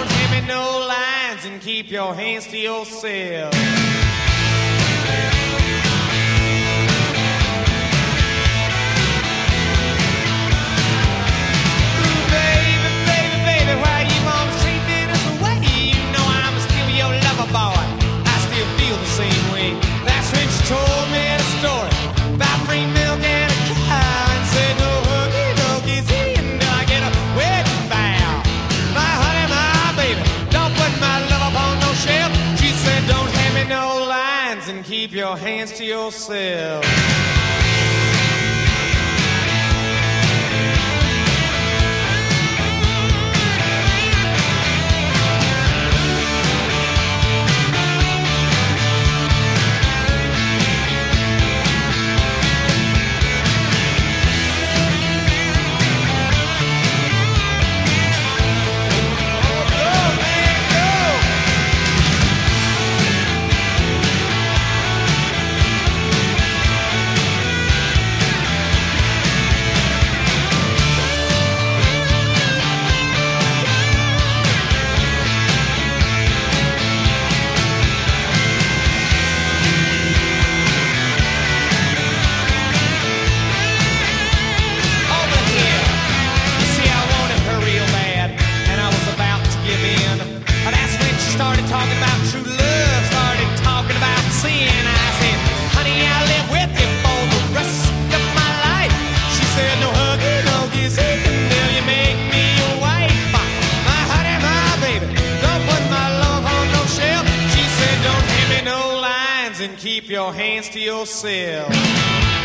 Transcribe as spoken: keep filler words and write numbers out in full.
hand me no lines and keep your hands to yourself. Ooh, baby, baby, baby, why you always treat me this way? You know I'm still your lover boy. I still feel the same way. That's when she told me the story about free milk and a cow and said no hooky, no kissy until I get a wedding vow. My honey, my baby, don't put my love upon no shelf. She said don't hand me no lines and keep your hands to yourself. Started talking about true love, started talking about sin. I said, honey, I'll live with you for the rest of my life. She said, no huggy, no kissing until you make me your wife. My honey, my baby, don't put my love on no shelf. She said, don't hand me no lines and keep your hands to yourself.